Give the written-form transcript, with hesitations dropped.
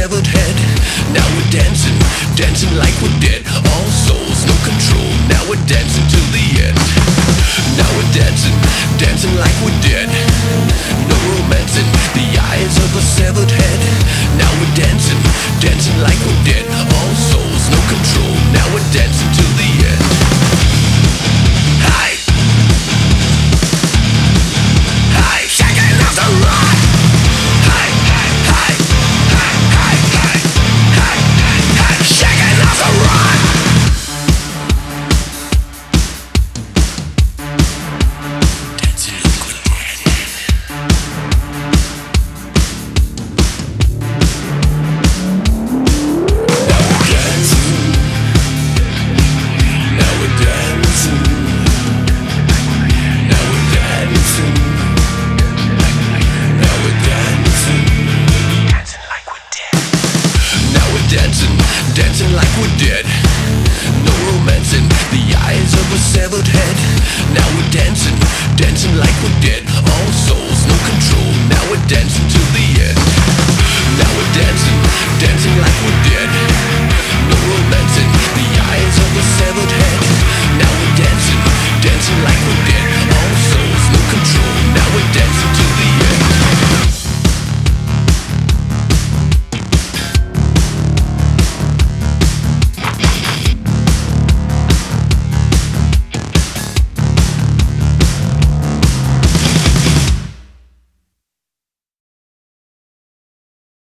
severed head. Now we're dancing, dancing like we're dead. All souls, no control. Now we're dancing till the end. Now we're dancing, dancing like we're dead. No romancing, the eyes of a severed head. Now we're dancing, dancing like we're dead. All souls, no control. Now we're dancing till the end. Hi, hi, shaking off the rock. Hi, hi, hi, hi, hi, hi, hi, hi, shaking off the rock. Dancing like we're dead. Now we're dancing. Now we're dancing. Now we're dancing. Now we're dancing. Dancing like we're dead. Now we're dancing, dancing like we're dead. No romancing, the eyes of a severed head. Now we're dancing, dancing like we're dead. All souls, no control. Now we're dancing till the end. Now we're dancing.